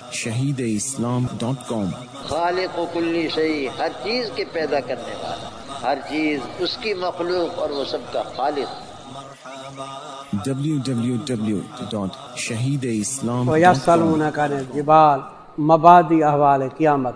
www.shahideislam.com خالق و کلی شیء، ہر چیز کے پیدا کرنے والا، ہر چیز اس کی مخلوق اور وہ سب کا خالق۔ www.shahideislam.com وَيَسْأَلُونَكَ عَنِ الْجِبَالِ مبادی احوال قیامت،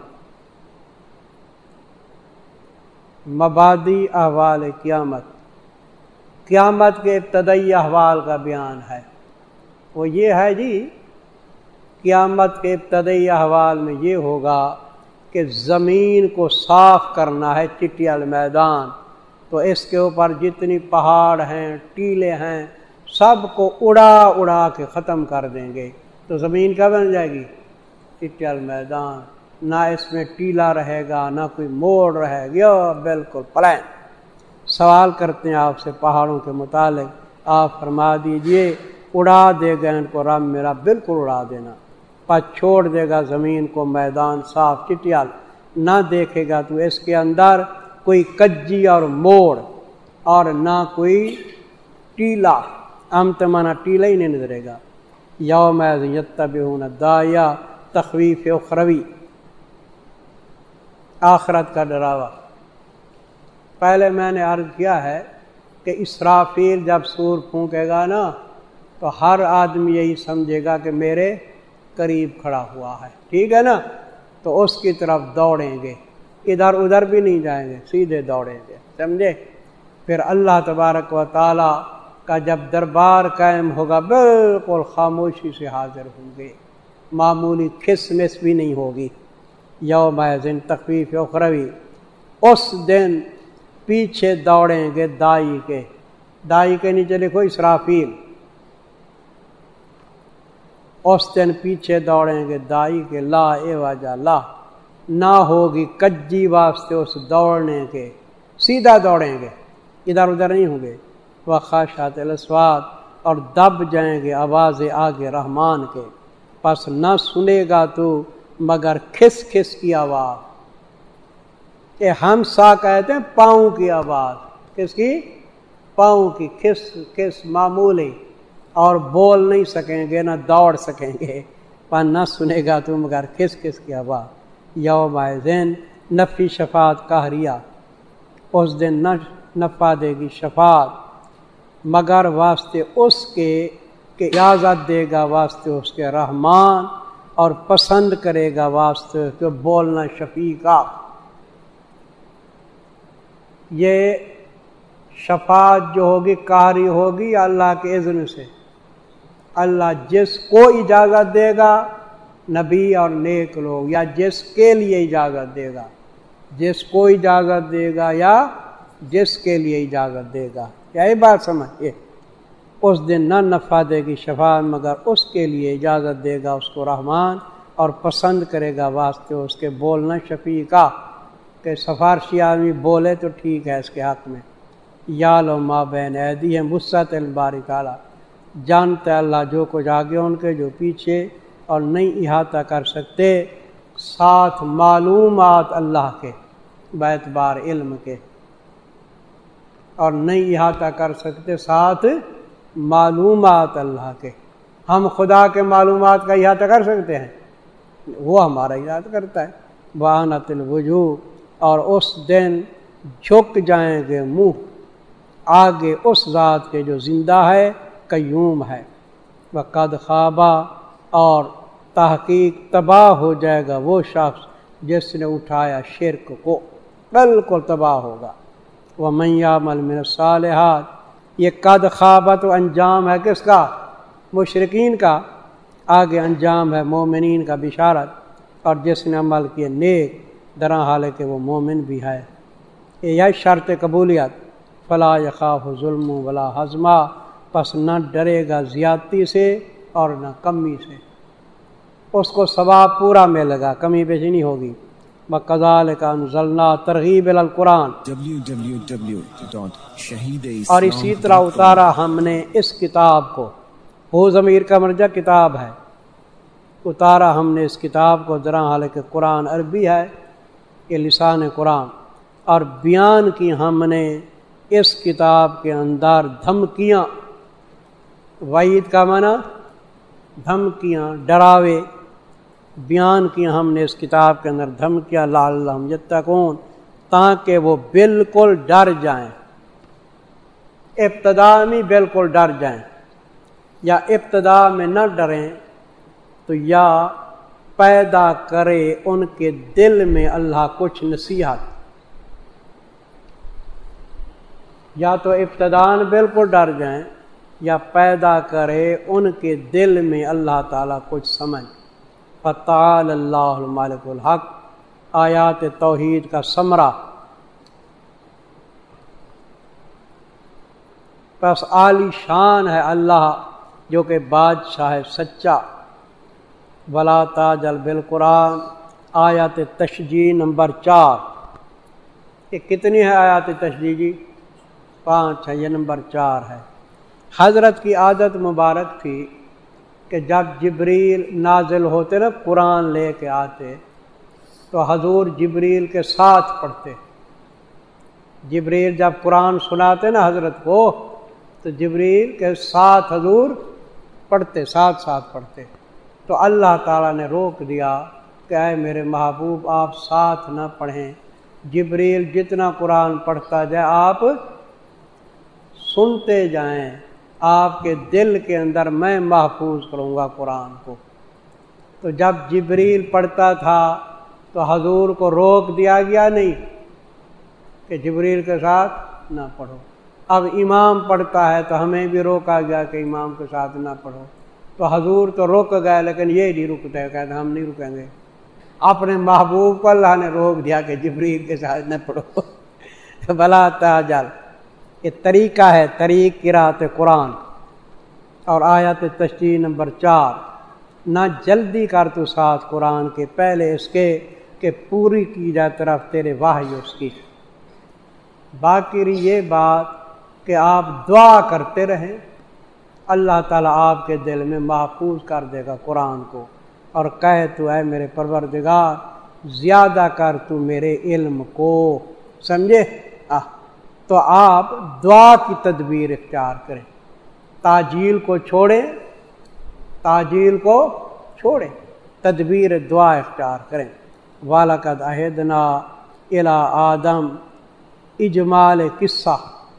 مبادی احوال قیامت، قیامت کے ابتدائی احوال کا بیان ہے۔ وہ یہ ہے جی، قیامت کے ابتدائی احوال میں یہ ہوگا کہ زمین کو صاف کرنا ہے، چٹیل میدان، تو اس کے اوپر جتنی پہاڑ ہیں، ٹیلے ہیں، سب کو اڑا اڑا کے ختم کر دیں گے، تو زمین کیا بن جائے گی؟ چٹیل میدان، نہ اس میں ٹیلا رہے گا، نہ کوئی موڑ رہے گا، بالکل پلین۔ سوال کرتے ہیں آپ سے پہاڑوں کے متعلق، آپ فرما دیجئے اڑا دے گا ان کو رب میرا، بالکل اڑا دینا، پس چھوڑ دے گا زمین کو میدان صاف چٹیال، نہ دیکھے گا تو اس کے اندر کوئی کجی اور موڑ اور نہ کوئی ٹیلا، امتمانا ٹیلا ہی نہیں نظرے گا۔ یوم یتبعون الداعی، تخویف اخروی، آخرت کا ڈراوا۔ پہلے میں نے عرض کیا ہے کہ اسرافیل جب سور پھونکے گا نا تو ہر آدمی یہی سمجھے گا کہ میرے قریب کھڑا ہوا ہے، ٹھیک ہے نا، تو اس کی طرف دوڑیں گے، ادھر ادھر بھی نہیں جائیں گے، سیدھے دوڑیں گے، سمجھے؟ پھر اللہ تبارک و تعالی کا جب دربار قائم ہوگا بالکل خاموشی سے حاضر ہوں گے، معمولی کھسمس بھی نہیں ہوگی۔ یوم ذن تخفیف اخروی، اس دن پیچھے دوڑیں گے دائی کے نیچے لکھو اسرافیل، اس دن پیچھے دوڑیں گے دائی کے، لا وجہ لا، نہ ہوگی کجی واسطے اس دوڑنے کے، سیدھا دوڑیں گے، ادھر ادھر نہیں ہوں گے۔ وخاشعت الاصوات، اور دب جائیں گے آواز آگے رحمان کے، پس نہ سنے گا تو مگر کھس کھس کی آواز، کہ ہمسا کہتے ہیں پاؤں کی آواز، کس کی؟ پاؤں کی، کھس کھس معمولی، اور بول نہیں سکیں گے نہ دوڑ سکیں گے، پر نہ سنے گا تو مگر کھس کھس کی آواز۔ یوم ذن نفی شفاعت قہریہ، اس دن نہ نفع دے گی شفاعت مگر واسطے اس کے کہ اجازت دے گا واسطے اس کے رحمان، اور پسند کرے گا واسطے اس کے بولنا شفیع کا۔ یہ شفاعت جو ہوگی قہری ہوگی یا اللہ کے اذن سے؟ اللہ جس کو اجازت دے گا، نبی اور نیک لوگ، یا جس کے لیے اجازت دے گا، جس کو اجازت دے گا یا جس کے لیے اجازت دے گا، یہی بات سمجھئے۔ اس دن نہ نفع دے گی شفاعت مگر اس کے لیے اجازت دے گا اس کو رحمان، اور پسند کرے گا واسطے اس کے بولنا شفیع کا، کہ سفارشی آدمی بولے تو ٹھیک ہے اس کے حق میں۔ یا لو ما بین ایدیہم وسعت الباری تعالی، جانتا ہے اللہ جو کچھ آگے ان کے جو پیچھے، اور نہیں احاطہ کر سکتے ساتھ معلومات اللہ کے باعتبار علم کے، اور نہیں احاطہ کر سکتے ساتھ معلومات اللہ کے۔ ہم خدا کے معلومات کا احاطہ کر سکتے ہیں؟ وہ ہمارا احاطہ کرتا ہے۔ وَعَنَتِ الْوُجُوهُ، اور اس دن جھک جائیں گے منہ آگے اس ذات کے جو زندہ ہے، قیوم ہے۔ وَقَدْ خَابَ، اور تحقیق تباہ ہو جائے گا وہ شخص جس نے اٹھایا شرک کو، بالکل تباہ ہوگا۔ وَمَنْ يَعْمَلْ مِنَ الصَّالِحَاتِ، یہ قد خاب تو انجام ہے کس کا؟ مشرکین کا، آگے انجام ہے مومنین کا بشارت، اور جس نے عمل کیے نیک درا حال کہ وہ مومن بھی ہے۔ یہ شرط قبولیت، فلا یخاف ظلم ولا ہضما، پس نہ ڈرے گا زیادتی سے اور نہ کمی سے، اس کو ثواب پورا ملے گا، کمی بیشی نہیں ہوگی۔ وَكَذَلِكَ أَنزَلْنَا ترغیب الی القرآن، اور اسی طرح اتارا ہم نے اس کتاب کو، وہ ضمیر کا مرجع کتاب ہے، اتارا ہم نے اس کتاب کو درا حالانکہ قرآن عربی ہے، یہ لسان قرآن، اور بیان کی ہم نے اس کتاب کے اندر دھمکیاں، وعید کا معنی دھمکیاں، ڈراوے، بیان کی ہم نے اس کتاب کے اندر دھمکیاں لعلہم یتقون، تاکہ وہ بالکل ڈر جائیں، ابتدا میں بالکل ڈر جائیں، یا ابتدا میں نہ ڈریں تو یا پیدا کرے ان کے دل میں اللہ کچھ نصیحت، یا تو ابتداءً بالکل ڈر جائیں یا پیدا کرے ان کے دل میں اللہ تعالیٰ کچھ سمجھ۔ فتعال اللہ المالک الحق، آیات توحید کا ثمرہ۔ پس عالی شان ہے اللہ جو کہ بادشاہ ہے سچا۔ ولا تعجل بالقرآن، آیات تشجیع نمبر 4۔ یہ کتنی ہے آیات تشجیع جی؟ 5 ہے، یہ نمبر 4 ہے۔ حضرت کی عادت مبارک تھی کہ جب جبریل نازل ہوتے نا قرآن لے کے آتے تو حضور جبریل کے ساتھ پڑھتے۔ جبریل جب قرآن سناتے نا حضرت کو تو جبریل کے ساتھ حضور پڑھتے، ساتھ ساتھ پڑھتے۔ تو اللہ تعالیٰ نے روک دیا کہ اے میرے محبوب آپ ساتھ نہ پڑھیں، جبریل جتنا قرآن پڑھتا جائے آپ سنتے جائیں، آپ کے دل کے اندر میں محفوظ کروں گا قرآن کو۔ تو جب جبریل پڑھتا تھا تو حضور کو روک دیا گیا نہیں کہ جبریل کے ساتھ نہ پڑھو۔ اب امام پڑھتا ہے تو ہمیں بھی روکا گیا کہ امام کے ساتھ نہ پڑھو، تو حضور تو رک گئے لیکن یہ نہیں رکتے، کہتے ہم نہیں رکیں گے۔ اپنے محبوب کو اللہ نے روک دیا کہ جبریل کے ساتھ نہ پڑھو۔ بلا تعجل، یہ طریقہ ہے طریق قرات قرآن۔ اور آیت تشجیع نمبر 4، نہ جلدی کر تو ساتھ قرآن کے پہلے اس کے کہ پوری کی جائے طرف تیرے وحی اس کی۔ باقی رہی یہ بات کہ آپ دعا کرتے رہیں، اللہ تعالیٰ آپ کے دل میں محفوظ کر دے گا قرآن کو، اور کہے تو اے میرے پروردگار زیادہ کر تو میرے علم کو، سمجھے؟ تو آپ دعا کی تدبیر اختیار کریں، تاجیل کو چھوڑیں، تاجیل کو چھوڑیں، تدبیر دعا اختیار کریں۔ وَلَقَدْ عَهِدْنَا إِلَىٰ آدَمَ، اجمال قصہ،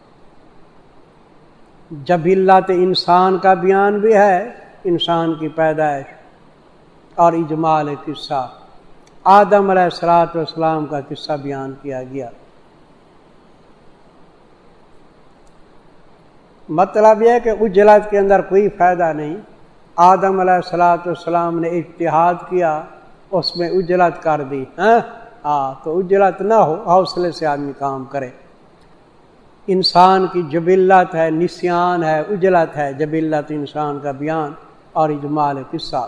جبلت انسان کا بیان بھی ہے، انسان کی پیدائش، اور اجمال قصہ آدم علیہ السلام کا قصہ بیان کیا گیا۔ مطلب یہ ہے کہ اجلت کے اندر کوئی فائدہ نہیں۔ آدم علیہ السلام نے اجتہاد کیا، اس میں اجلت کر دی، تو اجلت نہ ہو، حوصلے سے آدمی کام کرے۔ انسان کی جبلت ہے، نسیان ہے، اجلت ہے، جبلت انسان کا بیان اور اجمال قصہ۔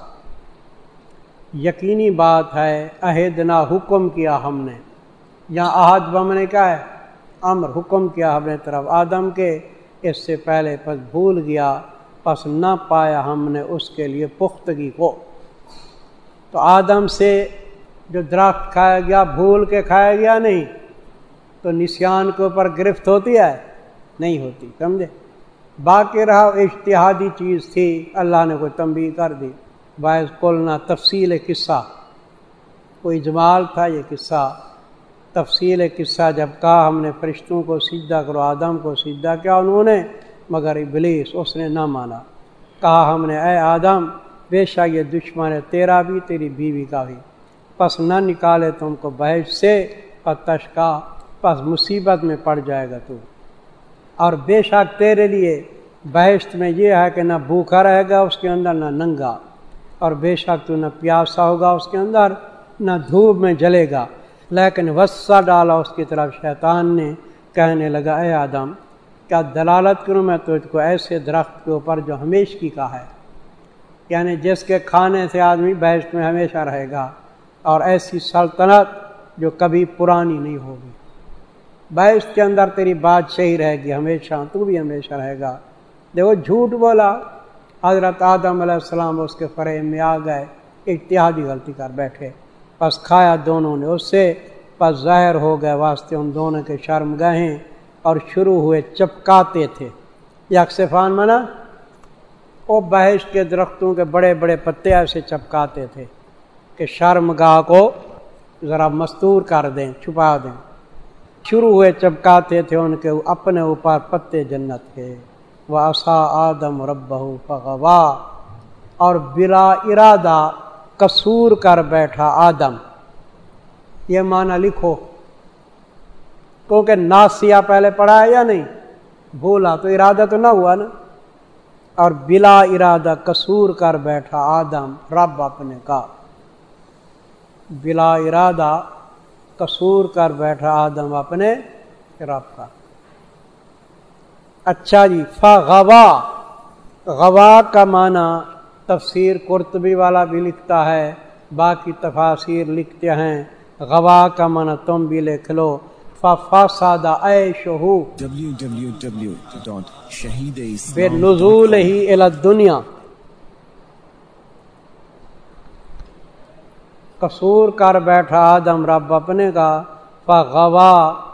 یقینی بات ہے عہدنا، حکم کیا ہم نے، یہاں عہد بم نے کہا ہے امر، حکم کیا ہم نے طرف آدم کے، اس سے پہلے پس بھول گیا، پس نہ پایا ہم نے اس کے لیے پختگی کو۔ تو آدم سے جو درخت کھایا گیا بھول کے کھایا گیا نہیں، تو نسیان کے اوپر گرفت ہوتی ہے؟ نہیں ہوتی، سمجھے؟ باقی رہا اجتہادی چیز تھی، اللہ نے کوئی تنبیہ کر دی، باعث قلنا تفصیل قصہ، کوئی اجمال تھا یہ قصہ، تفصیل قصہ جب کہا ہم نے فرشتوں کو سجدہ کرو، آدم کو سجدہ کیا انہوں نے، مگر ابلیس اس نے نہ مانا۔ کہا ہم نے اے آدم بے شک یہ دشمن ہے تیرا بھی تیری بیوی کا بھی، پس نہ نکالے تم کو بہشت سے، فتشقا، پس مصیبت میں پڑ جائے گا تو، اور بے شک تیرے لیے بہشت میں یہ ہے کہ نہ بھوکا رہے گا اس کے اندر نہ ننگا، اور بے شک تو نہ پیاسا ہوگا اس کے اندر نہ دھوپ میں جلے گا۔ لیکن وسع ڈالا اس کی طرف شیطان نے، کہنے لگا اے آدم کیا دلالت کروں میں تجھ کو ایسے درخت کے اوپر جو ہمیشگی کا ہے، یعنی جس کے کھانے سے آدمی بہشت میں ہمیشہ رہے گا، اور ایسی سلطنت جو کبھی پرانی نہیں ہوگی، بہشت کے اندر تیری بادشاہی رہے گی ہمیشہ، تو بھی ہمیشہ رہے گا۔ دیکھو جھوٹ بولا حضرت آدم علیہ السلام، اس کے فریب میں آ گئے، اجتہادی غلطی کر بیٹھے، پس کھایا دونوں نے اس سے، پس ظاہر ہو گئے واسطے ان دونوں کے شرم گاہیں، اور شروع ہوئے چپکاتے تھے۔ یکسفان منا وہ بہشت کے درختوں کے بڑے بڑے پتے ایسے چپکاتے تھے، کہ شرمگاہ کو ذرا مستور کر دیں، چھپا دیں۔ شروع ہوئے چپکاتے تھے ان کے اپنے اوپر پتے جنت کے، وَعَصَىٰ آدَمُ رَبَّهُ فَغَوَىٰ، اور بلا ارادہ قصور کر بیٹھا آدم۔ یہ معنی لکھو، کیونکہ ناسیہ پہلے پڑھا ہے یا نہیں، بھولا تو ارادہ تو نہ ہوا نا، اور بلا ارادہ قصور کر بیٹھا آدم رب اپنے کا، بلا ارادہ قصور کر بیٹھا آدم اپنے رب کا۔ اچھا جی، فغوا، غوا کا معنی تفسیر قرطبی والا بھی لکھتا ہے، باقی تفاسیر لکھتے ہیں غوا کا معنی تم بھی لکھ لو، ففسد عیشہ بنزولہ الی الدنیا، قصور کر بیٹھا آدم رب اپنے کا، فغوا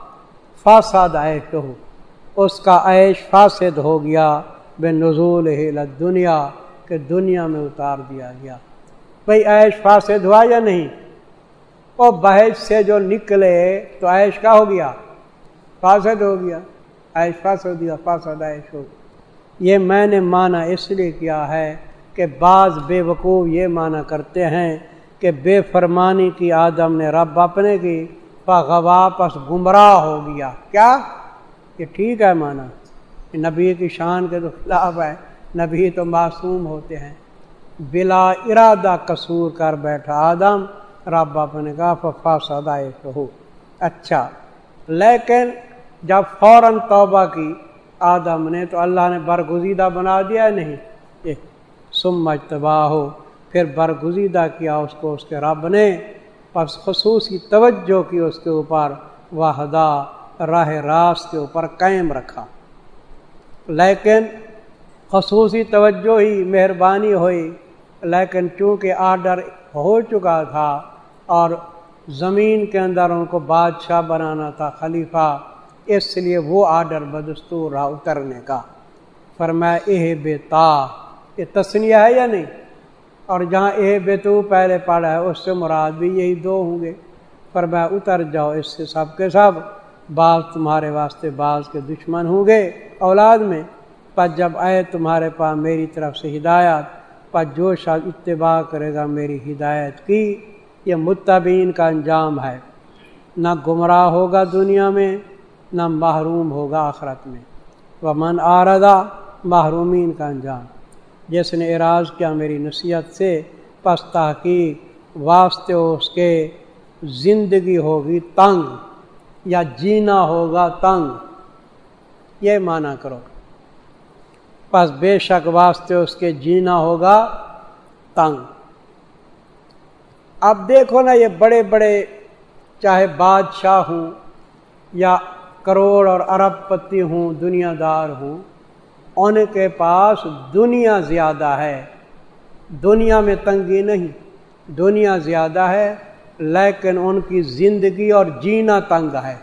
فسد عیشہ، اس کا عیش فاسد ہو گیا، بنزولہ الی الدنیا، کہ دنیا میں اتار دیا گیا۔ بھئی عیش فاسد ہوا یا نہیں؟ وہ بحث سے جو نکلے تو عیش کا ہو گیا، فاسد ہو گیا، عیش فاسد ہو گیا، فاسد عیش ہو گیا۔ یہ میں نے معنی اس لیے کیا ہے کہ بعض بے وقوف یہ معنی کرتے ہیں کہ بے فرمانی کی آدم نے رب اپنے کی، فغوا پس گمراہ ہو گیا۔ کیا یہ ٹھیک ہے معنی؟ نبی کی شان کے تو خلاف ہے، نبی تو معصوم ہوتے ہیں۔ بلا ارادہ قصور کر بیٹھا آدم رب اپنے کا، ففسد عیشہ۔ اچھا، لیکن جب فوراً توبہ کی آدم نے تو اللہ نے برگزیدہ بنا دیا نہیں، ثم اجتباہ، پھر برگزیدہ کیا اس کو اس کے رب نے، پس خصوصی توجہ کی اس کے اوپر، وحدہ، راہ راست کے اوپر قائم رکھا۔ لیکن خصوصی توجہ ہی مہربانی ہوئی، لیکن چونکہ آرڈر ہو چکا تھا اور زمین کے اندر ان کو بادشاہ بنانا تھا، خلیفہ، اس لیے وہ آرڈر بدستور رہا اترنے کا۔ فرمایا اہبطا، یہ تثنیہ ہے یا نہیں؟ اور جہاں اہبطو پہلے پڑھا ہے اس سے مراد بھی یہی دو ہوں گے۔ فرمایا اتر جاؤ اس سے سب کے سب، بعض تمہارے واسطے بعض کے دشمن ہوں گے اولاد میں، پر جب آئے تمہارے پاس میری طرف سے ہدایت، پر جو شخص اتباع کرے گا میری ہدایت کی، یہ متبعین کا انجام ہے، نہ گمراہ ہوگا دنیا میں نہ محروم ہوگا آخرت میں۔ ومن آردا، محرومین کا انجام، جس نے اعراض کیا میری نصیحت سے، پس تحقیق واسطے اس کے زندگی ہوگی تنگ، یا جینا ہوگا تنگ، یہ معنی کرو، پس بے شک واسطے اس کے جینا ہوگا تنگ۔ اب دیکھو نا، یہ بڑے بڑے چاہے بادشاہ ہوں یا کروڑ اور ارب پتی ہوں، دنیا دار ہوں، ان کے پاس دنیا زیادہ ہے، دنیا میں تنگی نہیں، دنیا زیادہ ہے، لیکن ان کی زندگی اور جینا تنگ ہے۔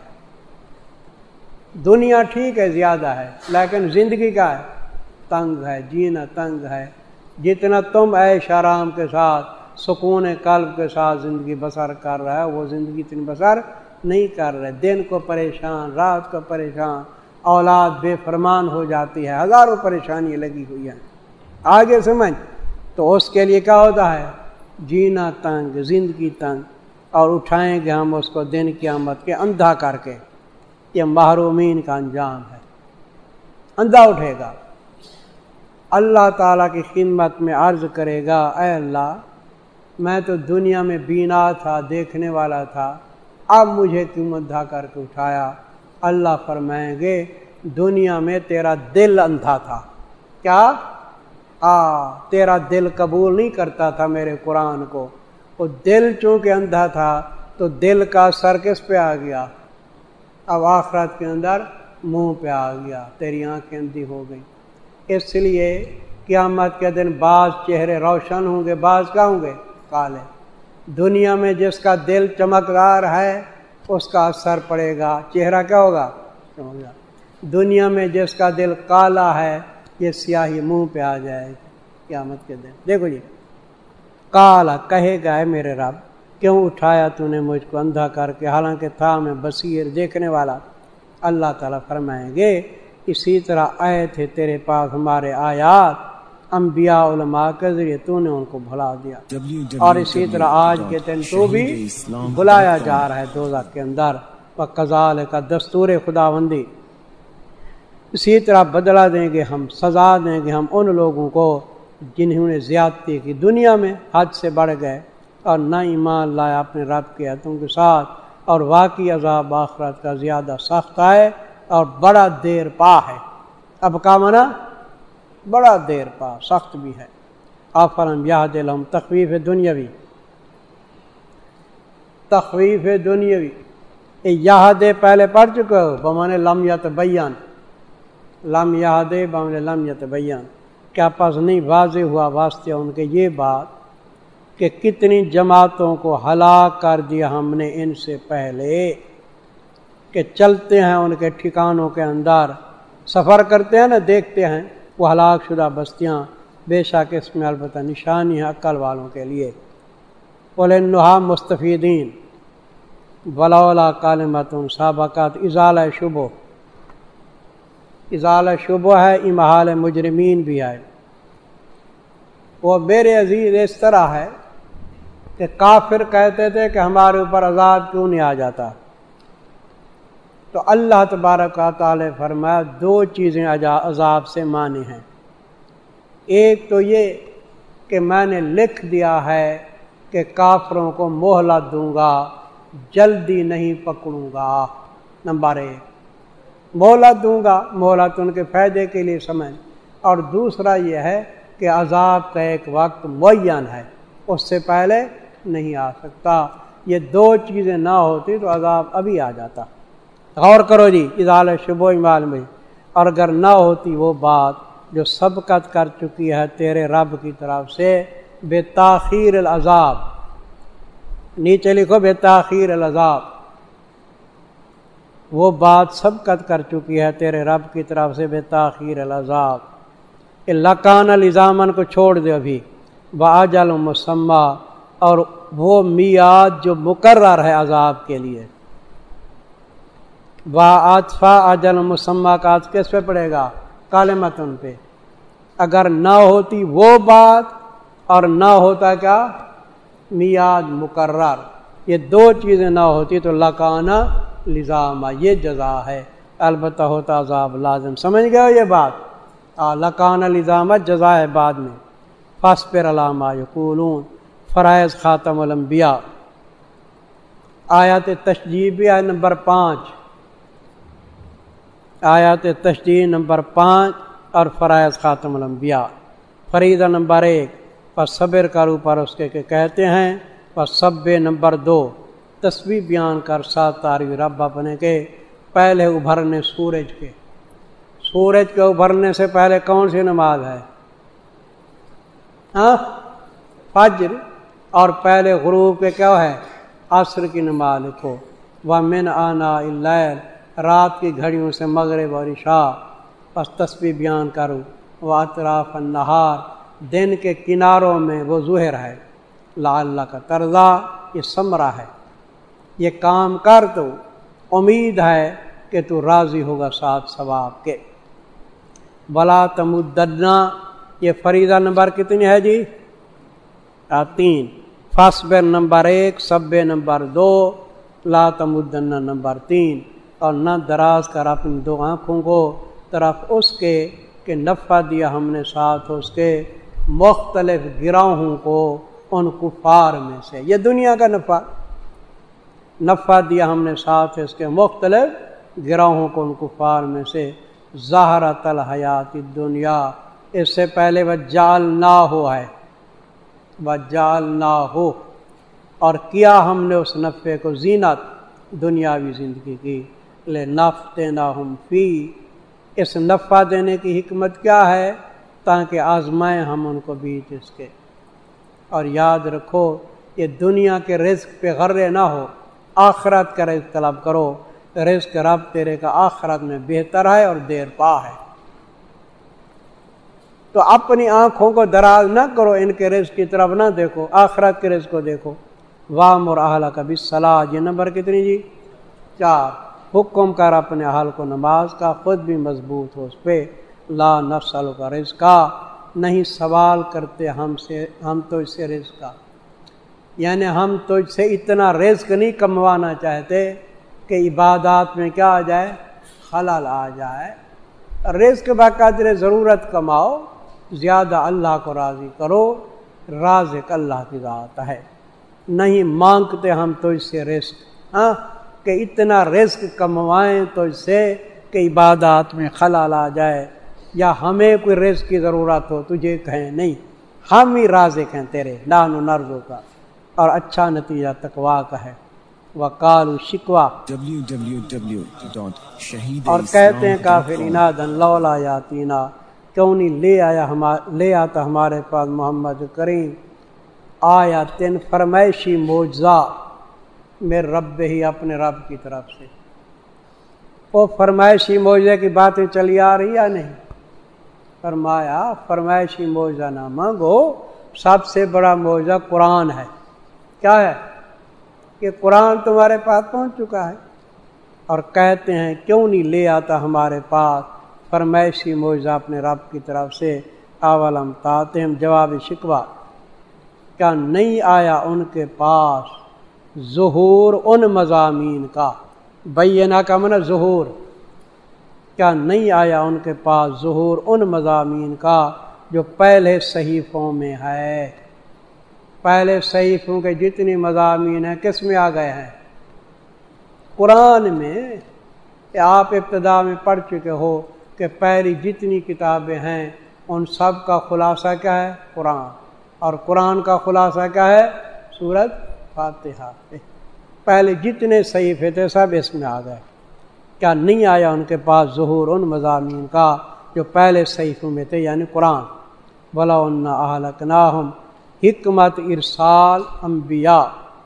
دنیا ٹھیک ہے زیادہ ہے، لیکن زندگی کا ہے تنگ ہے، جینا تنگ ہے۔ جتنا تم عیش آرام کے ساتھ سکون قلب کے ساتھ زندگی بسر کر رہا ہے، وہ زندگی اتنی بسر نہیں کر رہے، دن کو پریشان، رات کو پریشان، اولاد بے فرمان ہو جاتی ہے، ہزاروں پریشانیاں لگی ہوئی ہیں، آگے سمجھ۔ تو اس کے لیے کیا ہوتا ہے؟ جینا تنگ، زندگی تنگ، اور اٹھائیں گے ہم اس کو دن قیامت کے اندھا کر کے، یہ محرومین کا انجام ہے، اندھا اٹھے گا، اللہ تعالیٰ کی خدمت میں عرض کرے گا، اے اللہ میں تو دنیا میں بینا تھا، دیکھنے والا تھا، اب مجھے کیوں اندھا کر کے اٹھایا؟ اللہ فرمائیں گے دنیا میں تیرا دل اندھا تھا، کیا؟ تیرا دل قبول نہیں کرتا تھا میرے قرآن کو، وہ دل چونکہ اندھا تھا تو دل کا اثر کس پہ آ گیا؟ اب آخرت کے اندر منہ پہ آ گیا، تیری آنکھیں اندھی ہو گئی۔ اس لیے قیامت کے دن بعض چہرے روشن ہوں گے، بعض کیا ہوں گے؟ کالے۔ دنیا میں جس کا دل چمکدار ہے اس کا اثر پڑے گا، چہرہ کیا ہوگا؟ دنیا میں جس کا دل کالا ہے یہ سیاہی منہ پہ آ جائے گی قیامت کے دن۔ دیکھو جی، کالا کہے گا اے میرے رب کیوں اٹھایا تو نے مجھ کو اندھا کر کے حالانکہ تھا میں بصیر دیکھنے والا. اللہ تعالیٰ فرمائیں گے اسی طرح آئے تھے تیرے پاس ہمارے آیات انبیاء علماء کے ذریعے تو نے ان کو بھلا دیا, اور اسی طرح آج کے دن تو بھی بلایا جا رہا ہے دوزخ کے اندر. وَكَذَلِكَ دستور خداوندی, اسی طرح بدلہ دیں گے ہم, سزا دیں گے ہم ان لوگوں کو جنہوں نے زیادتی کی دنیا میں, حد سے بڑھ گئے اور نہ ایمان لایا اپنے رب کے آیتوں کے ساتھ, اور واقعی عذاب آخرت کا زیادہ سخت ہے اور بڑا دیر پا ہے. اب کا منا بڑا دیر پا, سخت بھی ہے. آفرم یہد لہم تخویف دنیاوی, تخویف دنیاوی یہد پہلے پڑھ چکے ہو بمانے لم یتبین, لم یہد بمانے لم یتبین, کیا پس نہیں واضح ہوا واسطے ان کے یہ بات کہ کتنی جماعتوں کو ہلاک کر دیا ہم نے ان سے پہلے, کہ چلتے ہیں ان کے ٹھکانوں کے اندر, سفر کرتے ہیں نا, دیکھتے ہیں وہ ہلاک شدہ بستیاں, بے شک اس میں البتہ نشانی ہے عقل والوں کے لیے. وَلِنُّہَا مستفیدین وَلَوْلَا کَلِمَةٌ سَبَقَتْ ازالہ شبہ, ازالہ شبہ ہے, امحال مجرمین بھی ہے. وہ میرے عزیز اس طرح ہے کہ کافر کہتے تھے کہ ہمارے اوپر عذاب کیوں نہیں آ جاتا, تو اللہ تبارک و تعالی فرمایا دو چیزیں عذاب سے مانی ہیں. ایک تو یہ کہ میں نے لکھ دیا ہے کہ کافروں کو مہلت دوں گا, جلدی نہیں پکڑوں گا. نمبر ایک مہلت دوں گا, مہلت ان کے فائدے کے لیے سمجھ. اور دوسرا یہ ہے کہ عذاب کا ایک وقت معین ہے, اس سے پہلے نہیں آ سکتا. یہ دو چیزیں نہ ہوتی تو عذاب ابھی آ جاتا. غور کرو جی, ازالہ شبہ ایمال میں, اور اگر نہ ہوتی وہ بات جو سبقت کر چکی ہے تیرے رب کی طرف سے بے تاخیر العذاب, نیچے لکھو بے تاخیر العذاب, وہ بات سبقت کر چکی ہے تیرے رب کی طرف سے بے تاخیر العذاب. لکان الزامن کو چھوڑ دے ابھی, واجل مسمى, اور وہ میعاد جو مقرر ہے عذاب کے لیے. وَعَطْفَ اجل مسمى کا عطف کس پہ پڑے گا؟ کلمتن پہ. اگر نہ ہوتی وہ بات اور نہ ہوتا کیا میعاد مقرر, یہ دو چیزیں نہ ہوتی تو لکانا لزامہ, یہ جزا ہے, البتہ ہوتا عذاب لازم. سمجھ گئے ہو یہ بات؟ لکان الزامہ جزا ہے بعد میں. فاصبر علی ما یقولون, فرائض خاتم الانبیاء, آیات تشجیع بھی ہے نمبر 5, آیات تشجیع نمبر 5 اور فرائض خاتم الانبیاء. فریضہ نمبر 1 پس صبر کر اوپر اس کے کہ کہتے ہیں, پس سب نمبر 2 تسبیح بیان کر ساتھ تعریف رب اپنے کے پہلے ابھرنے سورج کے. سورج کے ابھرنے سے پہلے کون سی نماز ہے؟ فجر. اور پہلے غروب کے کیا ہے؟ عصر کی نماز لکھو. وَمِنْ آنَاءِ اللَّيْلِ, رات کی گھڑیوں سے مغرب اور عشاء. پس تسبیح بیان کرو. وَأَطْرَافَ النَّهَارِ, دن کے کناروں میں وہ ظہر ہے. لَعَلَّكَ تَرْضَىٰ, یہ ثمرہ ہے, یہ کام کر تو امید ہے کہ تو راضی ہوگا ساتھ ثواب کے. وَلَا تَمُدَّنَّا, یہ فریضہ نمبر کتنی ہے جی؟ 3. فاصبر نمبر 1, سب نمبر 2, لا تمدن نمبر 3. اور نہ دراز کر اپنی دو آنکھوں کو طرف اس کے کہ نفع دیا ہم نے ساتھ اس کے مختلف گروہوں کو ان کفار میں سے. یہ دنیا کا نفع دیا ہم نے ساتھ اس کے مختلف گروہوں کو ان کفار میں سے. ظاہرۃ الحیات الدنیا, اس سے پہلے وجعلناہ ہے, وجعلناہ, اور کیا ہم نے اس نفع کو زینت دنیاوی زندگی کی. لنفتنہم فی, اس نفع دینے کی حکمت کیا ہے؟ تاکہ آزمائیں ہم ان کو بیچ اس کے. اور یاد رکھو یہ دنیا کے رزق پہ غرے نہ ہو, آخرت کا رزق طلب کرو. رزق رب تیرے کا آخرت میں بہتر ہے اور دیر پا ہے. تو اپنی آنکھوں کو دراز نہ کرو، ان کے رزق کی طرف نہ دیکھو، آخرت کے رزق کو دیکھو۔ وامر اہلک بالصلاۃ، یہ نمبر کتنی جی؟ 4۔ حکم کر اپنے اہل کو نماز کا، خود بھی مضبوط ہو اس پہ۔ لا نسألک رزقا، نہیں سوال کرتے ہم تو اس سے رزق کا، یعنی ہم تو اس سے اتنا رزق نہیں کموانا چاہتے کہ عبادات میں کیا آ جائے؟ خلل آ جائے۔ رزق بقدر ضرورت کماؤ، زیادہ اللہ کو راضی کرو، رازق اللہ کی ذات ہے۔ نہیں مانگتے ہم تو اس سے رزق، کہ اتنا رزق کموائیں تو اس سے کہ عبادات میں خلل آ جائے، یا ہمیں کوئی رزق کی ضرورت ہو تجھے کہیں نہیں، ہم ہی رازق ہیں تیرے، نحن نرزقک۔ اور اچھا نتیجہ تقوا کا ہے۔ وقالوا شکوا، اور کہتے ہیں کافر عنادن لولا یاتینا، کیوں نہیں لے آتا ہمارے پاس محمد کریم آیاتن فرمائشی معجزہ میرے رب ہی، اپنے رب کی طرف سے۔ وہ فرمائشی معجزے کی باتیں چلی آ رہی یا نہیں؟ فرمایا فرمائشی معجزہ نہ مانگو، سب سے بڑا معجزہ قرآن ہے۔ کیا ہے؟ کہ قرآن تمہارے پاس پہنچ چکا ہے۔ اور کہتے ہیں کیوں نہیں لے آتا ہمارے پاس فرمائشی معجزہ اپنے رب کی طرف سے۔ اولم تاتہم، جواب شکوہ، کیا نہیں آیا ان کے پاس ظہور ان مضامین کا، بینہ کا معنی ظہور، کیا نہیں آیا ان کے پاس ظہور ان مضامین کا جو پہلے صحیفوں میں ہے۔ پہلے صحیفوں کے جتنی مضامین ہیں کس میں آ گئے ہیں؟ قرآن میں۔ آپ ابتدا میں پڑھ چکے ہو کہ پہلی جتنی کتابیں ہیں ان سب کا خلاصہ کیا ہے؟ قرآن۔ اور قرآن کا خلاصہ کیا ہے؟ سورۃ فاتحہ۔ پہلے جتنے صحیفے تھے سب اس میں آ گئے۔ کیا نہیں آیا ان کے پاس ظہور ان مضامین کا جو پہلے صحیفوں میں تھے، یعنی قرآن۔ وَلَوْ أَنَّ أَهْلَكْنَاهُمْ، حکمت ارسال انبیاء،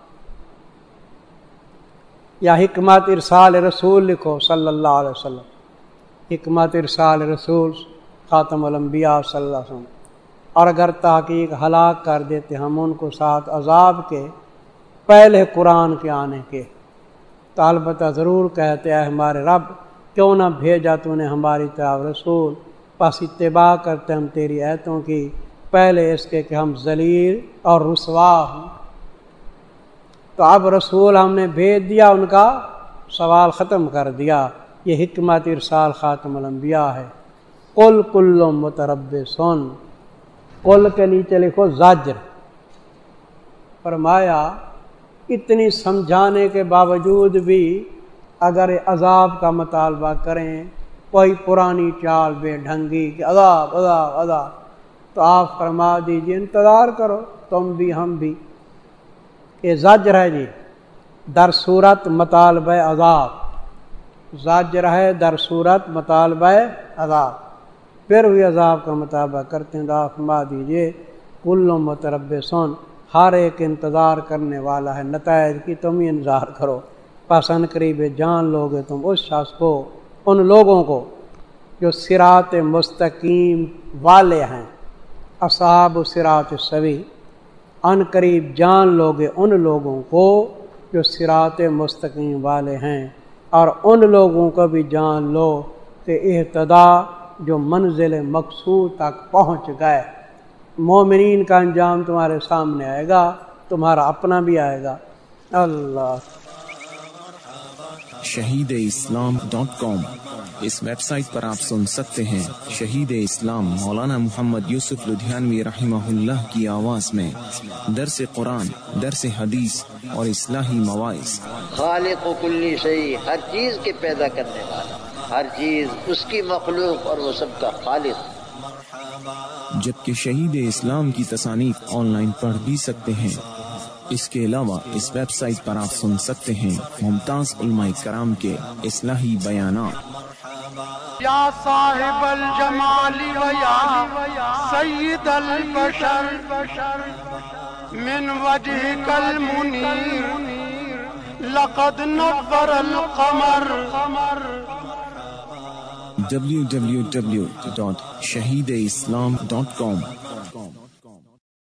یا حکمت ارسال رسول لکھو صلی اللہ علیہ وسلم، حکمت ارسال رسول خاتم الانبیاء صلی اللہ علیہ وسلم۔ اور اگر تحقیق ہلاک کر دیتے ہم ان کو ساتھ عذاب کے پہلے قرآن کے آنے کے، تو البتہ ضرور کہتے ہیں ہمارے رب کیوں نہ بھیجا تو نے ہماری طرف رسول، پس اتباع کرتے ہم تیری آیتوں کی پہلے اس کے کہ ہم ذلیل اور رسوا ہوں۔ تو اب رسول ہم نے بھیج دیا، ان کا سوال ختم کر دیا۔ یہ حکمت ارسال خاتم الانبیاء ہے۔ قل کل متربصن، قل کے نیچے لکھو زجر۔ فرمایا اتنی سمجھانے کے باوجود بھی اگر عذاب کا مطالبہ کریں، کوئی پرانی چال بے ڈھنگی کہ عذاب عذاب عذاب، تو آپ فرما دیجئے انتظار کرو تم بھی ہم بھی۔ یہ زجر ہے جی در صورت مطالبہ عذاب، زجر ہے در صورت مطالبہ عذاب، پھر بھی عذاب کا مطالبہ کرتے ہیں تو آپ فرما دیجئے کل متربصن، ہر ایک انتظار کرنے والا ہے نتائج کی، تم ہی انتظار کرو۔ پس ان قریب جان لوگے تم اس شخص کو، ان لوگوں کو جو صراط مستقیم والے ہیں، اصحاب صراط السوی، ان قریب جان لوگے ان لوگوں کو جو صراط مستقیم والے ہیں، اور ان لوگوں کو بھی جان لو کہ اہتدا جو منزل مقصود تک پہنچ گئے۔ مومنین کا انجام تمہارے سامنے آئے گا، تمہارا اپنا بھی آئے گا۔ اللہ shahideislam.com، اس ویب سائٹ پر آپ سن سکتے ہیں شہید اسلام مولانا محمد یوسف لدھیانوی رحمہ اللہ کی آواز میں درس قرآن، درس حدیث اور اصلاحی مواعظ۔ خالق و کلی شیء، ہر چیز کے پیدا کرنے والا، ہر چیز اس کی مخلوق اور وہ سب کا خالق۔ جبکہ شہید اسلام کی تصانیف آن لائن پڑھ بھی سکتے ہیں۔ اس کے علاوہ اس ویب سائٹ پر آپ سن سکتے ہیں ممتاز علماء کرام کے اصلاحی بیانات۔ یا صاحب الجمال و یا سید البشر من وجهك المنیر لقد نور القمر www.shahideislam.com